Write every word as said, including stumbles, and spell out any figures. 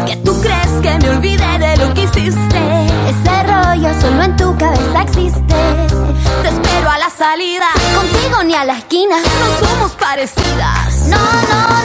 que tú crees que me olvidé de lo que hiciste. Ese rollo solo en tu cabeza existe. Te espero a la salida, contigo ni a la esquina. no somos parecidas. No, no,